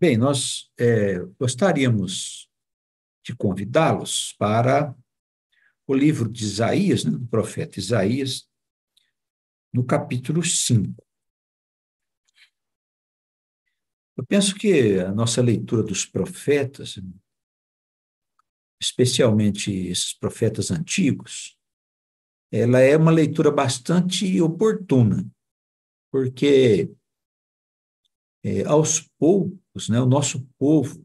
Bem, nós gostaríamos de convidá-los para o livro de Isaías, né, do profeta Isaías, no capítulo 5. Eu penso que a nossa leitura dos profetas, especialmente esses profetas antigos, ela é uma leitura bastante oportuna, porque aos poucos, né, o nosso povo,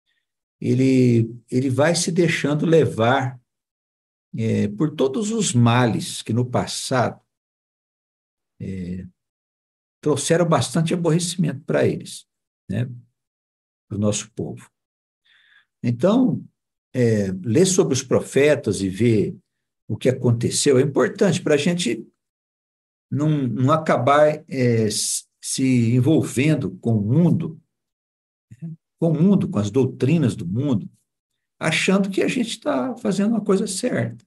ele vai se deixando levar por todos os males que no passado trouxeram bastante aborrecimento para eles, né, para o nosso povo. Então, ler sobre os profetas e ver o que aconteceu é importante para a gente não acabar se envolvendo com as doutrinas do mundo, achando que a gente está fazendo uma coisa certa.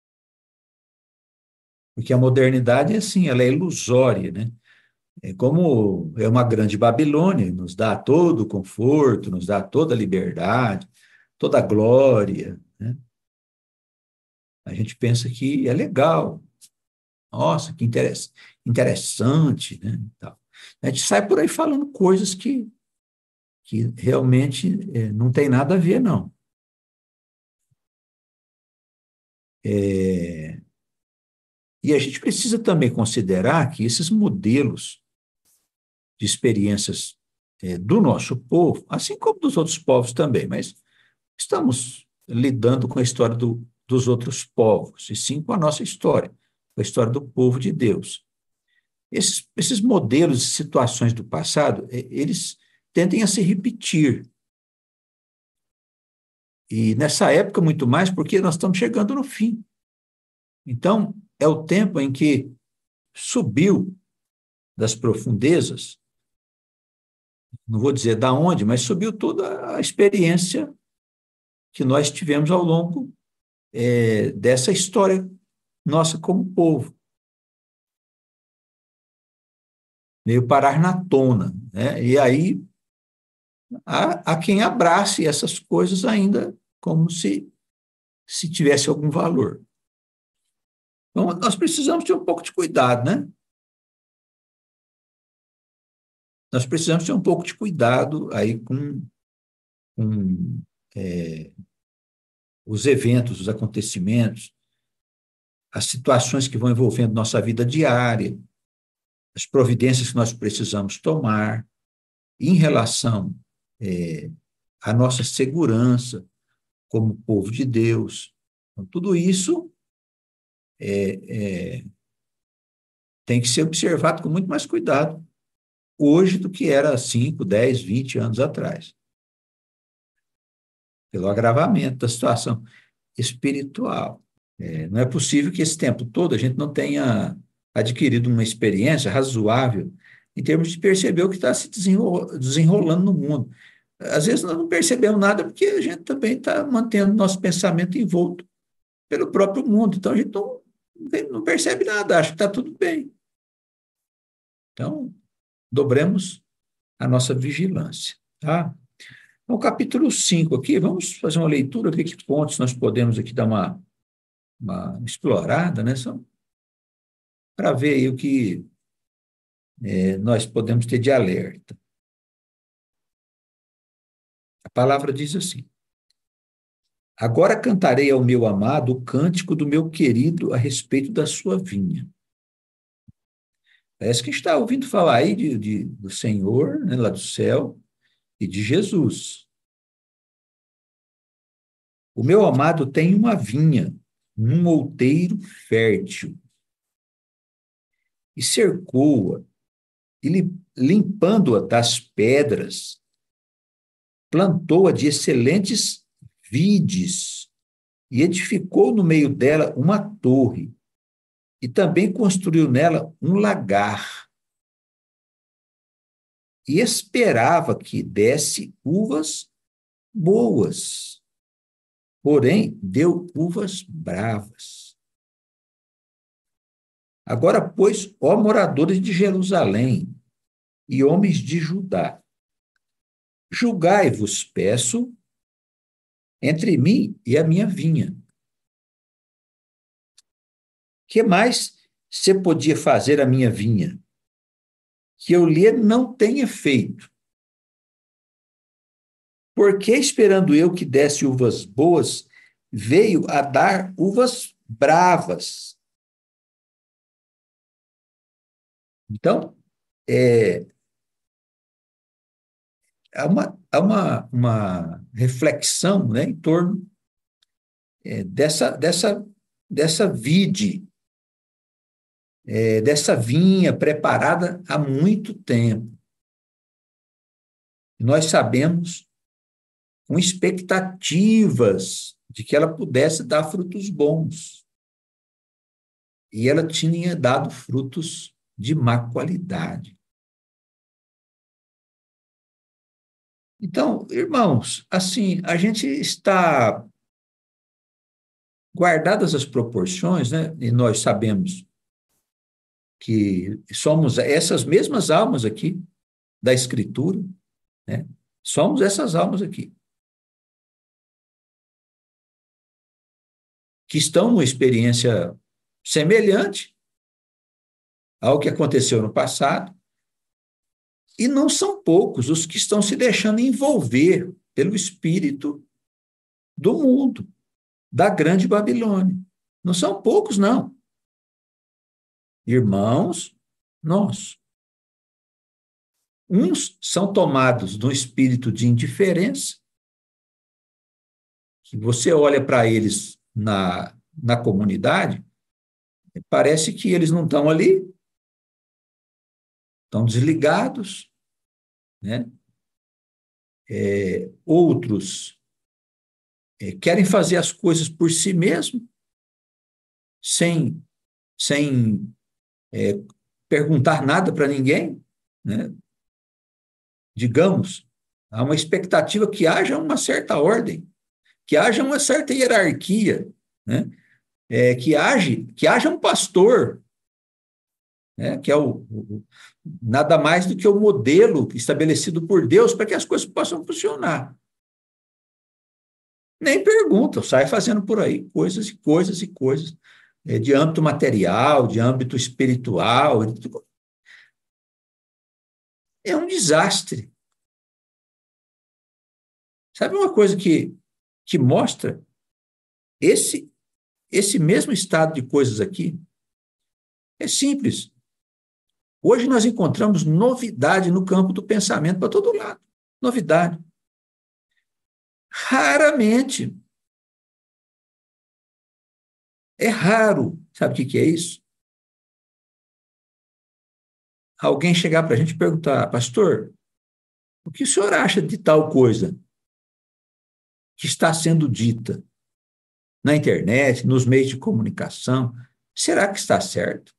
Porque a modernidade é assim, ela é ilusória, né? É como é uma grande Babilônia, nos dá todo o conforto, nos dá toda a liberdade, toda a glória, né? A gente pensa que é legal, nossa, que interessante, né? Tal. A gente sai por aí falando coisas que realmente não tem nada a ver, não. É, e a gente precisa também considerar que esses modelos de experiências do nosso povo, assim como dos outros povos também, mas estamos lidando com a história dos outros povos, e sim com a nossa história, com a história do povo de Deus. Esses modelos e situações do passado, eles tendem a se repetir. E nessa época, muito mais, porque nós estamos chegando no fim. Então, é o tempo em que subiu das profundezas, não vou dizer da onde, mas subiu toda a experiência que nós tivemos ao longo dessa história nossa como povo. Veio parar na tona, né? E aí há quem abrace essas coisas ainda como se tivesse algum valor. Então, nós precisamos ter um pouco de cuidado, né? Nós precisamos ter um pouco de cuidado aí com os eventos, os acontecimentos, as situações que vão envolvendo nossa vida diária, as providências que nós precisamos tomar em relação à nossa segurança como povo de Deus. Então, tudo isso tem que ser observado com muito mais cuidado hoje do que era 5, 10, 20 anos atrás, pelo agravamento da situação espiritual. Não é possível que esse tempo todo a gente não tenha adquirido uma experiência razoável em termos de perceber o que está se desenrolando no mundo. Às vezes nós não percebemos nada porque a gente também está mantendo nosso pensamento envolto pelo próprio mundo. Então a gente não percebe nada, acha que está tudo bem. Então, dobremos a nossa vigilância. Tá? No capítulo 5 aqui, vamos fazer uma leitura, ver que pontos nós podemos aqui dar uma explorada, né? Só para ver aí o que nós podemos ter de alerta. A palavra diz assim: agora cantarei ao meu amado o cântico do meu querido a respeito da sua vinha. Parece que está ouvindo falar aí do Senhor, né, lá do céu, e de Jesus. O meu amado tem uma vinha, um outeiro fértil, e cercou-a, e limpando-a das pedras, plantou-a de excelentes vides, e edificou no meio dela uma torre, e também construiu nela um lagar, e esperava que desse uvas boas, porém deu uvas bravas. Agora, pois, ó moradores de Jerusalém e homens de Judá, julgai-vos, peço, entre mim e a minha vinha. Que mais você podia fazer a minha vinha que eu lhe não tenha feito? Porque, esperando eu que desse uvas boas, veio a dar uvas bravas. Então, é, há uma reflexão, né, em torno dessa vide, dessa vinha preparada há muito tempo. Nós sabemos, com expectativas de que ela pudesse dar frutos bons. E ela tinha dado frutos de má qualidade. Então, irmãos, assim, a gente está, guardadas as proporções, né? E nós sabemos que somos essas mesmas almas aqui da Escritura, né? Somos essas almas aqui, que estão numa experiência semelhante ao que aconteceu no passado, e não são poucos os que estão se deixando envolver pelo espírito do mundo, da grande Babilônia. Não são poucos, não. Irmãos, nós. Uns são tomados de um espírito de indiferença, que você olha para eles na comunidade, parece que eles não estão ali, estão desligados, né? Outros querem fazer as coisas por si mesmos, sem perguntar nada para ninguém, né? Digamos, há uma expectativa que haja uma certa ordem, que haja uma certa hierarquia, né? Que haja um pastor, né? Que é nada mais do que o modelo estabelecido por Deus para que as coisas possam funcionar. Nem pergunta, sai fazendo por aí coisas e coisas e coisas, de âmbito material, de âmbito espiritual. É um desastre. Sabe uma coisa que mostra esse mesmo estado de coisas aqui? É simples. Hoje nós encontramos novidade no campo do pensamento para todo lado. Novidade. Raramente. É raro. Sabe o que é isso? Alguém chegar para a gente e perguntar, pastor, o que o senhor acha de tal coisa que está sendo dita na internet, nos meios de comunicação? Será que está certo?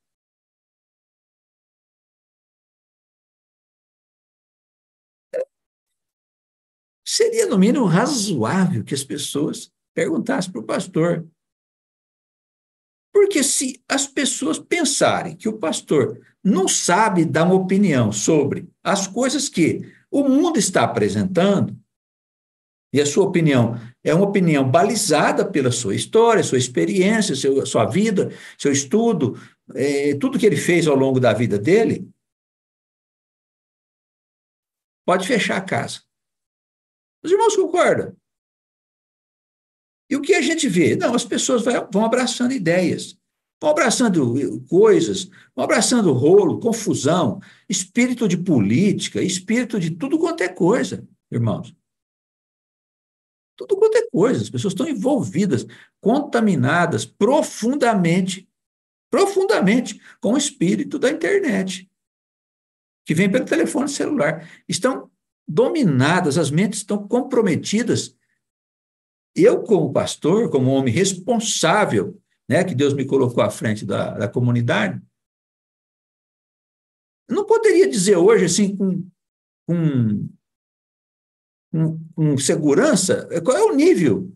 Seria, no mínimo, razoável que as pessoas perguntassem para o pastor. Porque se as pessoas pensarem que o pastor não sabe dar uma opinião sobre as coisas que o mundo está apresentando, e a sua opinião é uma opinião balizada pela sua história, sua experiência, sua vida, seu estudo, tudo que ele fez ao longo da vida dele, pode fechar a casa. Os irmãos concordam? E o que a gente vê? Não, as pessoas vão abraçando ideias, vão abraçando coisas, vão abraçando rolo, confusão, espírito de política, espírito de tudo quanto é coisa, irmãos. Tudo quanto é coisa. As pessoas estão envolvidas, contaminadas profundamente, profundamente com o espírito da internet, que vem pelo telefone celular. Estão dominadas, as mentes estão comprometidas. Eu, como pastor, como homem responsável, né, que Deus me colocou à frente da comunidade, não poderia dizer hoje, assim, com, com segurança, qual é o nível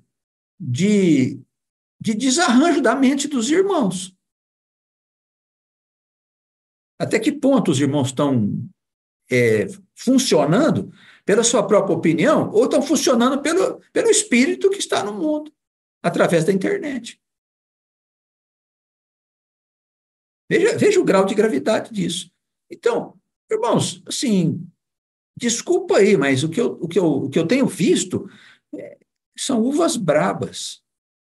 de desarranjo da mente dos irmãos. Até que ponto os irmãos estão funcionando pela sua própria opinião ou estão funcionando pelo espírito que está no mundo, através da internet. Veja o grau de gravidade disso. Então, irmãos, assim, desculpa aí, mas o que eu tenho visto são uvas bravas.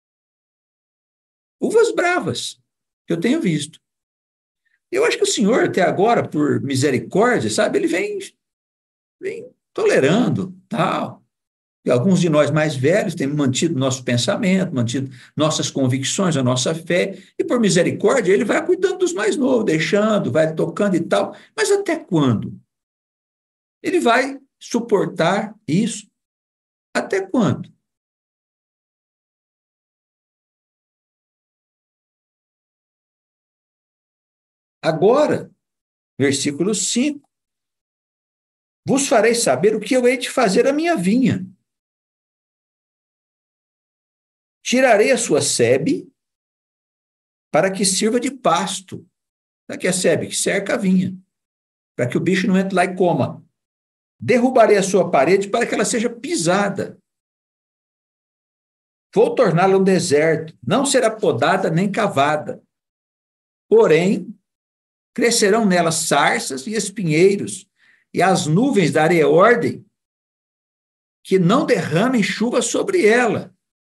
Uvas bravas que eu tenho visto. Eu acho que o Senhor, até agora, por misericórdia, sabe, ele vem tolerando, tal. E alguns de nós mais velhos têm mantido nosso pensamento, mantido nossas convicções, a nossa fé, e por misericórdia ele vai cuidando dos mais novos, deixando, vai tocando e tal. Mas até quando? Ele vai suportar isso? Até quando? Agora, versículo 5: vos farei saber o que eu hei de fazer à minha vinha. Tirarei a sua sebe para que sirva de pasto. Para que a sebe? Que cerca a vinha. Para que o bicho não entre lá e coma. Derrubarei a sua parede para que ela seja pisada. Vou torná-la um deserto. Não será podada nem cavada. Porém, crescerão nela sarças e espinheiros, e as nuvens darei ordem que não derramem chuva sobre ela.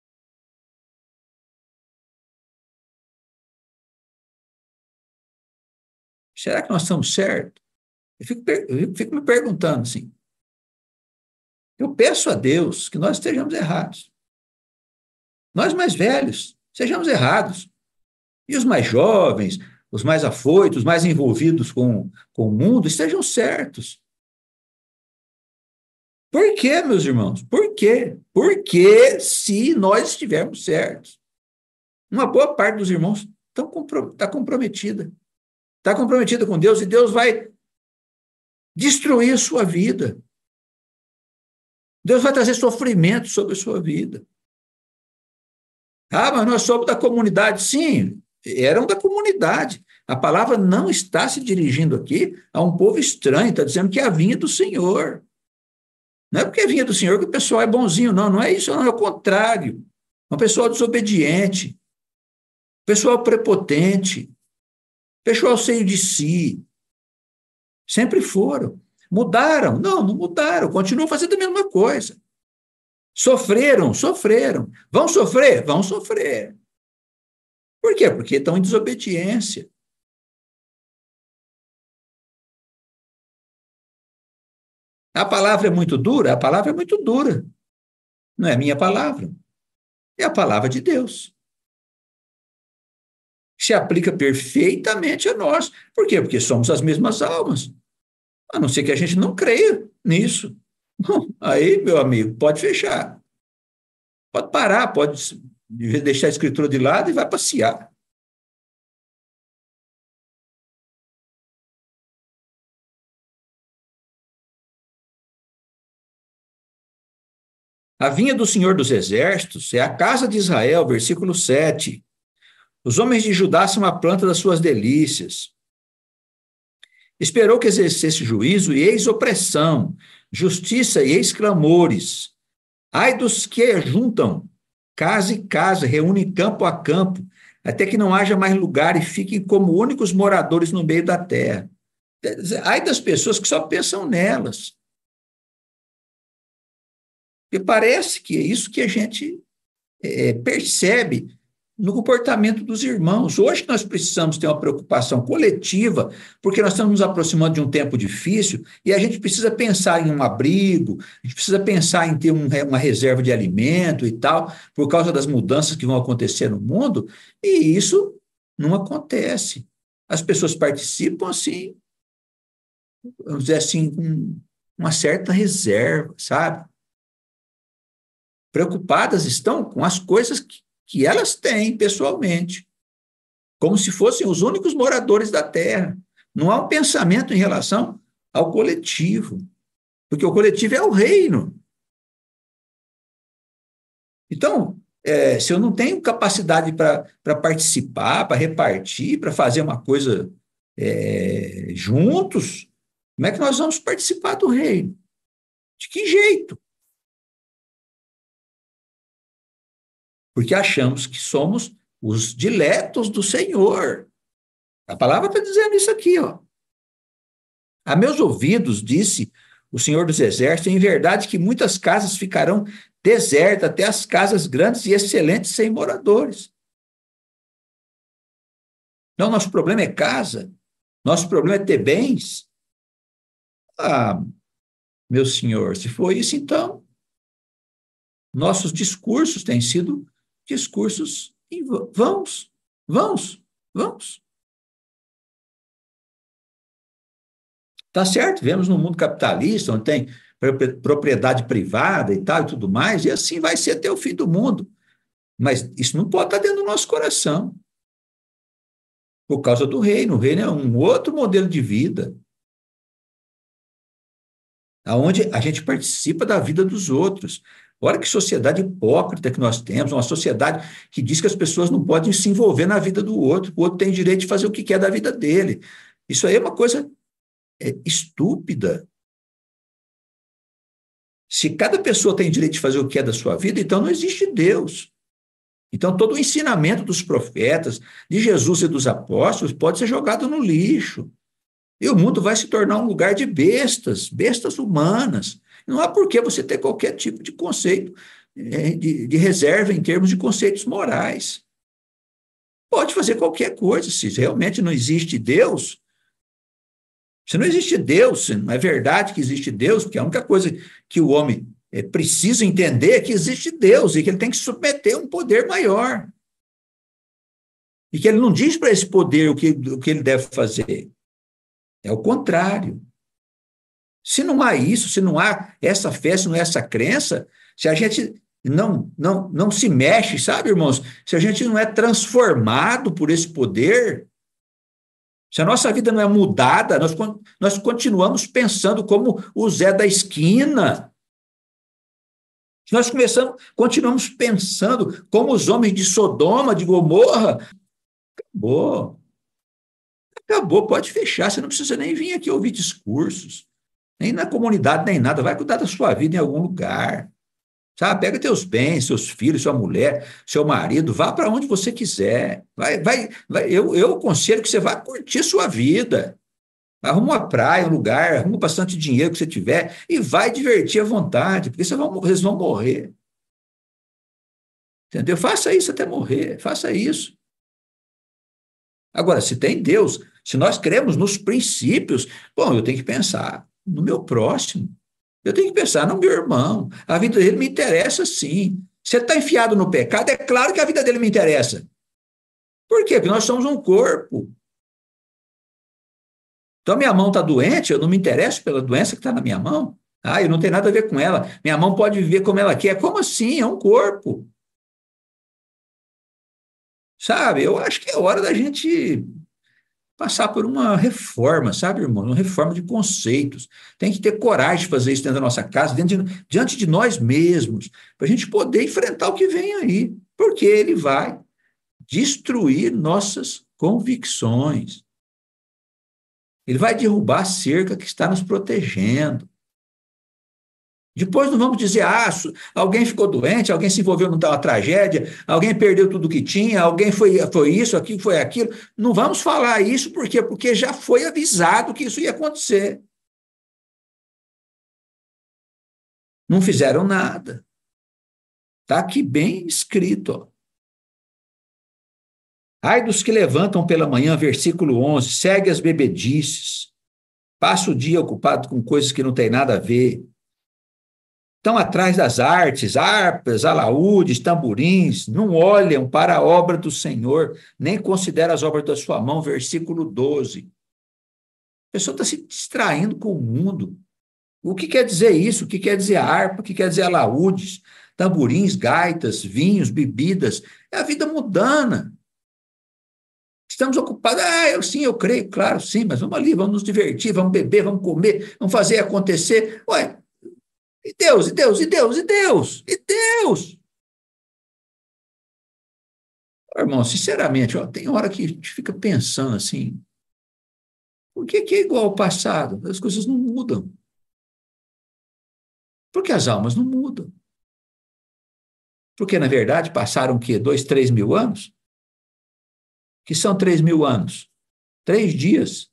Será que nós estamos certos? Eu fico me perguntando assim. Eu peço a Deus que nós estejamos errados. Nós mais velhos, sejamos errados. E os mais jovens, os mais afoitos, os mais envolvidos com o mundo, estejam certos. Por quê, meus irmãos? Por quê? Porque se nós estivermos certos, uma boa parte dos irmãos está comprometida. Está comprometida com Deus e Deus vai destruir a sua vida. Deus vai trazer sofrimento sobre a sua vida. Ah, mas nós somos da comunidade. Sim, eram da comunidade. A palavra não está se dirigindo aqui a um povo estranho, está dizendo que é a vinha do Senhor. Não é porque é vinha do Senhor que o pessoal é bonzinho, não. Não é isso, não, é o contrário. É um pessoal desobediente, pessoal prepotente, pessoal cheio de si. Sempre foram. Mudaram? Não, não mudaram. Continuam fazendo a mesma coisa. Sofreram, sofreram. Vão sofrer? Vão sofrer. Por quê? Porque estão em desobediência. A palavra é muito dura? A palavra é muito dura. Não é a minha palavra. É a palavra de Deus. Se aplica perfeitamente a nós. Por quê? Porque somos as mesmas almas. A não ser que a gente não creia nisso. Bom, aí, meu amigo, pode fechar. Pode parar, pode deixar a escritura de lado e vai passear. A vinha do Senhor dos Exércitos é a casa de Israel, versículo 7. Os homens de Judá são a planta das suas delícias. Esperou que exercesse juízo e eis opressão, justiça e eis clamores. Ai dos que juntam casa e casa, reúnem campo a campo, até que não haja mais lugar e fiquem como únicos moradores no meio da terra. Ai das pessoas que só pensam nelas. Porque parece que é isso que a gente percebe no comportamento dos irmãos. Hoje nós precisamos ter uma preocupação coletiva, porque nós estamos nos aproximando de um tempo difícil e a gente precisa pensar em um abrigo, a gente precisa pensar em ter uma reserva de alimento e tal, por causa das mudanças que vão acontecer no mundo, e isso não acontece. As pessoas participam assim, vamos dizer assim, com uma certa reserva, sabe? Preocupadas estão com as coisas que elas têm pessoalmente, como se fossem os únicos moradores da Terra. Não há um pensamento em relação ao coletivo, porque o coletivo é o reino. Então, se eu não tenho capacidade para participar, para repartir, para fazer uma coisa juntos, Como é que nós vamos participar do reino? De que jeito? Porque achamos que somos os diletos do Senhor. A palavra está dizendo isso aqui, ó. A meus ouvidos, disse o Senhor dos Exércitos, em verdade que muitas casas ficarão desertas, até as casas grandes e excelentes sem moradores. Não, nosso problema é casa, nosso problema é ter bens. Ah, meu senhor, se for isso, então, nossos discursos têm sido discursos vãos, vãos, vãos. Tá certo, vivemos num mundo capitalista, onde tem propriedade privada e tal e tudo mais, e assim vai ser até o fim do mundo. Mas isso não pode estar dentro do nosso coração, por causa do reino. O reino é um outro modelo de vida, onde a gente participa da vida dos outros. Olha que sociedade hipócrita que nós temos, uma sociedade que diz que as pessoas não podem se envolver na vida do outro, o outro tem direito de fazer o que quer da vida dele. Isso aí é uma coisa estúpida. Se cada pessoa tem direito de fazer o que é da sua vida, então não existe Deus. Então, todo o ensinamento dos profetas, de Jesus e dos apóstolos, pode ser jogado no lixo. E o mundo vai se tornar um lugar de bestas, bestas humanas. Não há por que você ter qualquer tipo de conceito de reserva em termos de conceitos morais. Pode fazer qualquer coisa, se realmente não existe Deus. Se não existe Deus, se não é verdade que existe Deus, porque a única coisa que o homem precisa entender é que existe Deus e que ele tem que submeter a um poder maior. E que ele não diz para esse poder o que ele deve fazer. É o contrário. Se não há isso, se não há essa fé, se não há essa crença, se a gente não se mexe, sabe, irmãos? Se a gente não é transformado por esse poder, se a nossa vida não é mudada, nós continuamos pensando como o Zé da esquina. Nós continuamos pensando como os homens de Sodoma, de Gomorra. Acabou. Acabou, pode fechar. Você não precisa nem vir aqui ouvir discursos. Nem na comunidade, nem nada. Vai cuidar da sua vida em algum lugar. Sabe? Pega teus bens, seus filhos, sua mulher, seu marido, vá para onde você quiser. Vai. Eu aconselho que você vá curtir sua vida. Arruma uma praia, um lugar, arruma bastante dinheiro que você tiver e vai divertir à vontade, porque vocês vão morrer. Entendeu? Faça isso até morrer, faça isso. Agora, se tem Deus, se nós cremos nos princípios, bom, eu tenho que pensar no meu próximo. Eu tenho que pensar no meu irmão. A vida dele me interessa sim. Se ele está enfiado no pecado, é claro que a vida dele me interessa. Por quê? Porque nós somos um corpo. Então, minha mão está doente, eu não me interesso pela doença que está na minha mão. Ah, eu não tenho nada a ver com ela. Minha mão pode viver como ela quer. Como assim? É um corpo. Sabe? Eu acho que é hora da gente passar por uma reforma, sabe, irmão? Uma reforma de conceitos. Tem que ter coragem de fazer isso dentro da nossa casa, diante de nós mesmos, para a gente poder enfrentar o que vem aí. Porque ele vai destruir nossas convicções. Ele vai derrubar a cerca que está nos protegendo. Depois não vamos dizer, alguém ficou doente, alguém se envolveu numa tragédia, alguém perdeu tudo que tinha, alguém foi isso, aquilo, foi aquilo. Não vamos falar isso, por quê? Porque já foi avisado que isso ia acontecer. Não fizeram nada. Está aqui bem escrito. Ó. Ai dos que levantam pela manhã, versículo 11, segue as bebedices, passa o dia ocupado com coisas que não tem nada a ver. Estão atrás das artes, harpas, alaúdes, tamborins, não olham para a obra do Senhor, nem consideram as obras da sua mão, versículo 12. A pessoa está se distraindo com o mundo. O que quer dizer isso? O que quer dizer harpa? O que quer dizer alaúdes, tamborins, gaitas, vinhos, bebidas? É a vida mundana. Estamos ocupados, eu creio, claro, sim, mas vamos ali, vamos nos divertir, vamos beber, vamos comer, vamos fazer acontecer. Ué, e Deus, e Deus, e Deus, e Deus, e Deus. Irmão, sinceramente, ó, tem hora que a gente fica pensando assim, Por que que é igual ao passado? As coisas não mudam. Porque as almas não mudam. Porque, na verdade, passaram o quê? 2, 3 mil anos? Que são 3 mil anos? 3 dias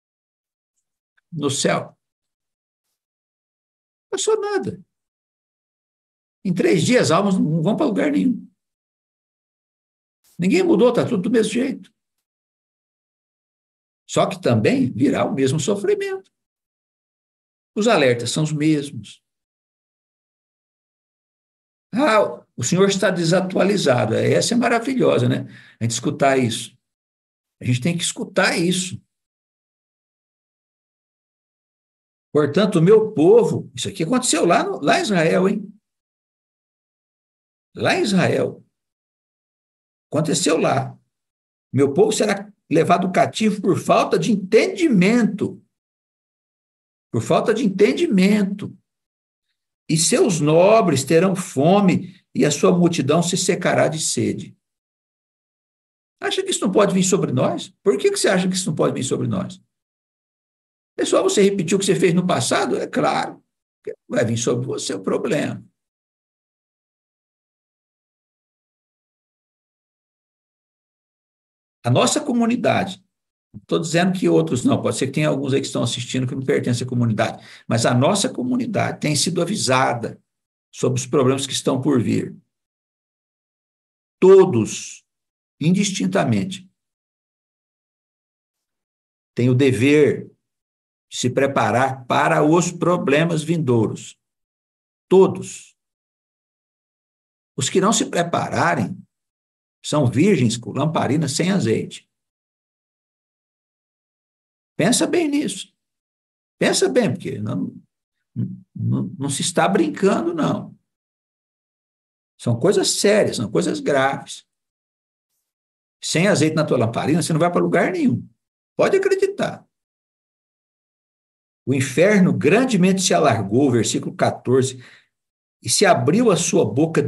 no céu. Não passou nada. Em 3 dias, as almas não vão para lugar nenhum. Ninguém mudou, está tudo do mesmo jeito. Só que também virá o mesmo sofrimento. Os alertas são os mesmos. Ah, o senhor está desatualizado. Essa é maravilhosa, né? A gente escutar isso. A gente tem que escutar isso. Portanto, o meu povo, isso aqui aconteceu lá em Israel, hein? Lá em Israel. Aconteceu lá. Meu povo será levado cativo por falta de entendimento. Por falta de entendimento. E seus nobres terão fome e a sua multidão se secará de sede. Acha que isso não pode vir sobre nós? Por que você acha que isso não pode vir sobre nós? É só você repetir o que você fez no passado? É claro, vai vir sobre você o problema. A nossa comunidade, não estou dizendo que outros não, pode ser que tenha alguns aí que estão assistindo que não pertencem à comunidade, mas a nossa comunidade tem sido avisada sobre os problemas que estão por vir. Todos, indistintamente, têm o dever de se preparar para os problemas vindouros. Todos. Os que não se prepararem são virgens com lamparina sem azeite. Pensa bem nisso. Pensa bem, porque não se está brincando, não. São coisas sérias, são coisas graves. Sem azeite na tua lamparina, você não vai para lugar nenhum. Pode acreditar. O inferno grandemente se alargou, versículo 14, e se abriu a sua boca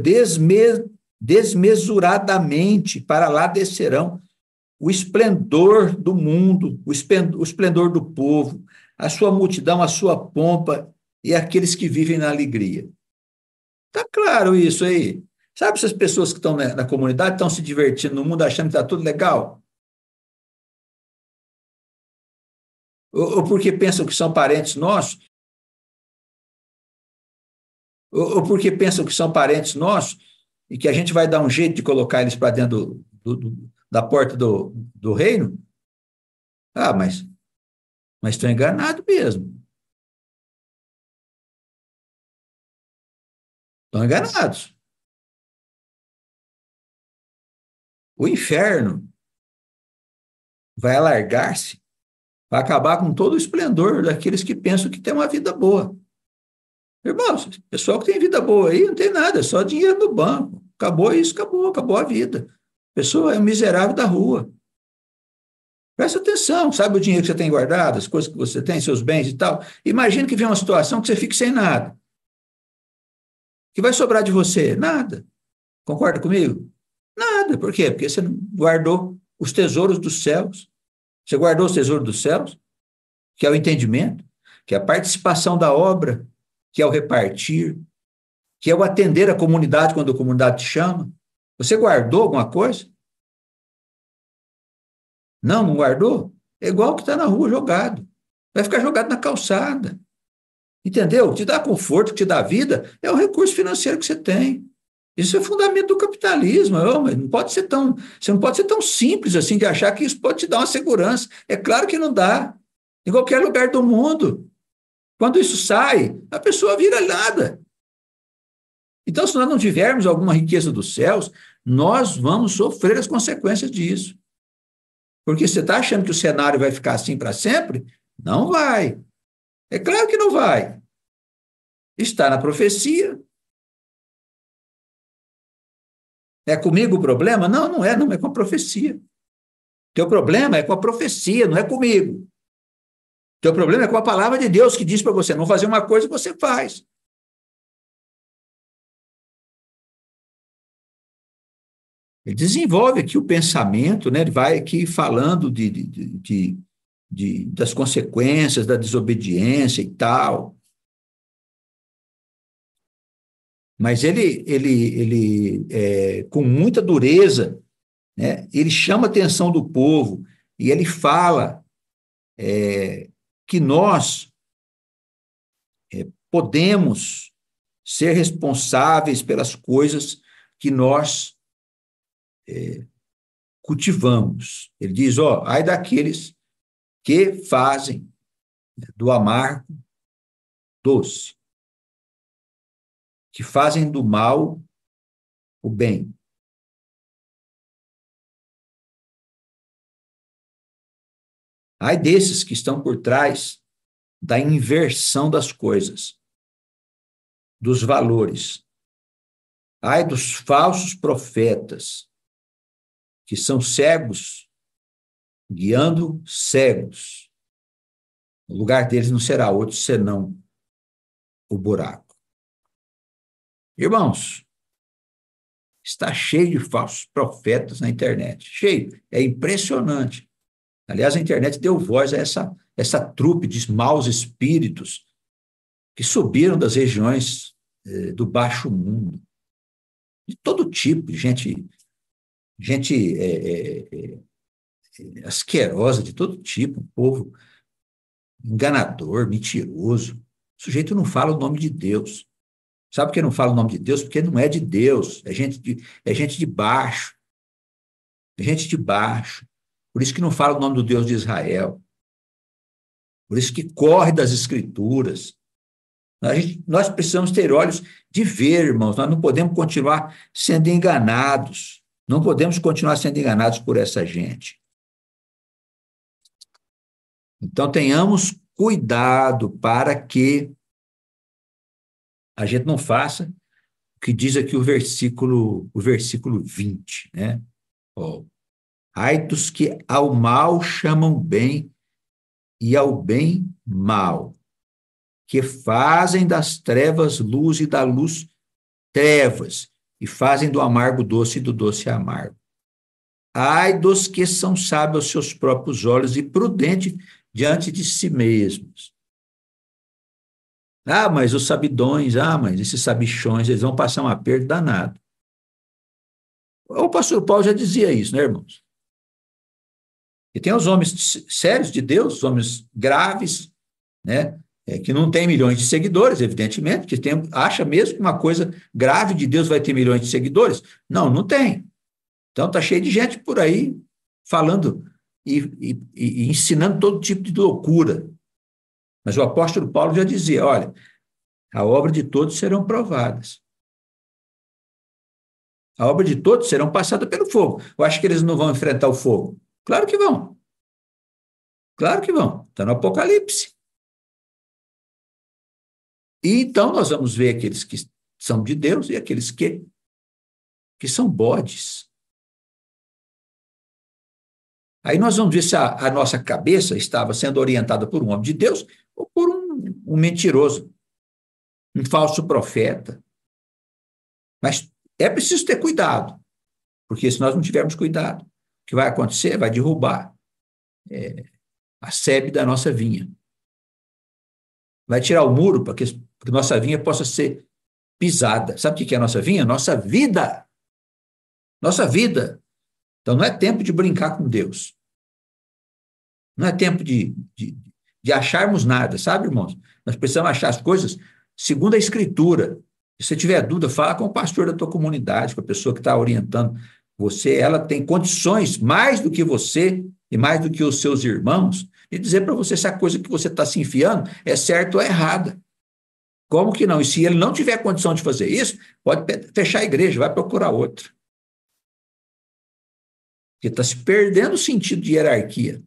desmesuradamente, para lá descerão o esplendor do mundo, o esplendor do povo, a sua multidão, a sua pompa e aqueles que vivem na alegria. Está claro isso aí? Sabe essas pessoas que estão na comunidade, estão se divertindo no mundo, achando que está tudo legal? Ou porque pensam que são parentes nossos? Ou porque pensam que são parentes nossos e que a gente vai dar um jeito de colocar eles para dentro da porta do reino? Ah, mas estão enganados mesmo. Estão enganados. O inferno vai alargar-se, vai acabar com todo o esplendor daqueles que pensam que têm uma vida boa. Irmãos, pessoal que tem vida boa aí não tem nada, é só dinheiro no banco. Acabou isso, acabou a vida. A pessoa é um miserável da rua. Presta atenção, sabe o dinheiro que você tem guardado, as coisas que você tem, seus bens e tal. Imagina que vem uma situação que você fique sem nada. O que vai sobrar de você? Nada. Concorda comigo? Nada. Por quê? Porque você não guardou os tesouros dos céus. Você guardou os tesouros dos céus, que é o entendimento, que é a participação da obra, que é o repartir, que é o atender a comunidade quando a comunidade te chama. Você guardou alguma coisa? Não guardou? É igual que está na rua jogado. Vai ficar jogado na calçada. Entendeu? O que te dá conforto, o que te dá vida, é o recurso financeiro que você tem. Isso é fundamento do capitalismo. Mas não pode ser tão, você não pode ser tão simples assim de achar que isso pode te dar uma segurança. É claro que não dá. Em qualquer lugar do mundo. Quando isso sai, a pessoa vira nada. Então, se nós não tivermos alguma riqueza dos céus, nós vamos sofrer as consequências disso. Porque você está achando que o cenário vai ficar assim para sempre? Não vai. É claro que não vai. Está na profecia. É comigo o problema? Não, não é com a profecia. Teu problema é com a profecia, não é comigo. Teu problema é com a palavra de Deus que diz para você não fazer uma coisa, você faz. Ele desenvolve aqui o pensamento, né? Ele vai aqui falando de das consequências da desobediência e tal. Mas com muita dureza, né, ele chama a atenção do povo e ele fala que nós podemos ser responsáveis pelas coisas que nós cultivamos. Ele diz, ai daqueles que fazem do amargo doce, que fazem do mal o bem. Ai desses que estão por trás da inversão das coisas, dos valores. Ai dos falsos profetas, que são cegos, guiando cegos. O lugar deles não será outro senão o buraco. Irmãos, está cheio de falsos profetas na internet. Cheio. É impressionante. Aliás, a internet deu voz a essa trupe de maus espíritos que subiram das regiões do baixo mundo. De todo tipo, gente asquerosa de todo tipo, um povo enganador, mentiroso. O sujeito não fala o nome de Deus. Sabe por que não fala o nome de Deus? Porque não é de Deus, é gente de baixo. É gente de baixo. Por isso que não fala o nome do Deus de Israel. Por isso que corre das Escrituras. Nós precisamos ter olhos de ver, irmãos. Nós não podemos continuar sendo enganados. Não podemos continuar sendo enganados por essa gente. Então, tenhamos cuidado para que a gente não faça o que diz aqui o versículo 20, né? Ai dos que ao mal chamam bem e ao bem mal, que fazem das trevas luz e da luz trevas, e fazem do amargo doce e do doce amargo. Ai dos que são sábios aos seus próprios olhos e prudentes diante de si mesmos. Mas os sabidões, mas esses sabichões, eles vão passar um aperto danado. O pastor Paulo já dizia isso, né, irmãos? E tem os homens sérios de Deus, os homens graves, né, que não têm milhões de seguidores, evidentemente, que acha mesmo que uma coisa grave de Deus vai ter milhões de seguidores. Não, não tem. Então está cheio de gente por aí falando e ensinando todo tipo de loucura. Mas o apóstolo Paulo já dizia, olha, a obra de todos serão provadas. A obra de todos serão passadas pelo fogo. Eu acho que eles não vão enfrentar o fogo. Claro que vão. Claro que vão. Está no Apocalipse. E então nós vamos ver aqueles que são de Deus e aqueles que são bodes. Aí nós vamos ver se a nossa cabeça estava sendo orientada por um homem de Deus ou por um mentiroso, um falso profeta. Mas é preciso ter cuidado, porque se nós não tivermos cuidado, o que vai acontecer? Vai derrubar a sebe da nossa vinha. Vai tirar o muro para que nossa vinha possa ser pisada. Sabe o que é a nossa vinha? Nossa vida. Nossa vida. Então não é tempo de brincar com Deus. Não é tempo de acharmos nada, sabe, irmãos? Nós precisamos achar as coisas segundo a Escritura. Se você tiver dúvida, fala com o pastor da tua comunidade, com a pessoa que está orientando você. Ela tem condições, mais do que você e mais do que os seus irmãos, de dizer para você se a coisa que você está se enfiando é certa ou é errada. Como que não? E se ele não tiver condição de fazer isso, pode fechar a igreja, vai procurar outra. Porque está se perdendo o sentido de hierarquia.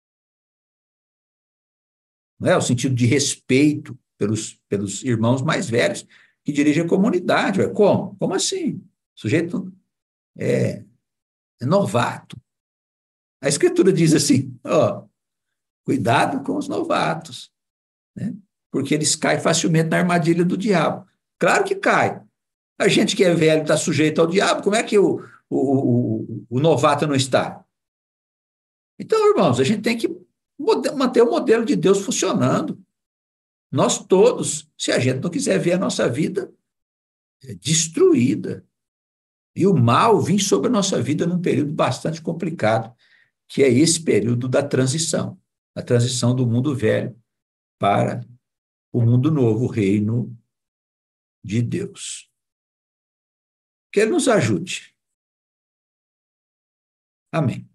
Não é? O sentido de respeito pelos irmãos mais velhos que dirigem a comunidade. Como? Como assim? O sujeito é novato. A Escritura diz assim, cuidado com os novatos, né? Porque eles caem facilmente na armadilha do diabo. Claro que cai. A gente que é velho está sujeito ao diabo, como é que o novato não está? Então, irmãos, a gente tem que manter o modelo de Deus funcionando. Nós todos, se a gente não quiser ver a nossa vida destruída, e o mal vir sobre a nossa vida num período bastante complicado, que é esse período da transição, a transição do mundo velho para o mundo novo, o reino de Deus. Que Ele nos ajude. Amém.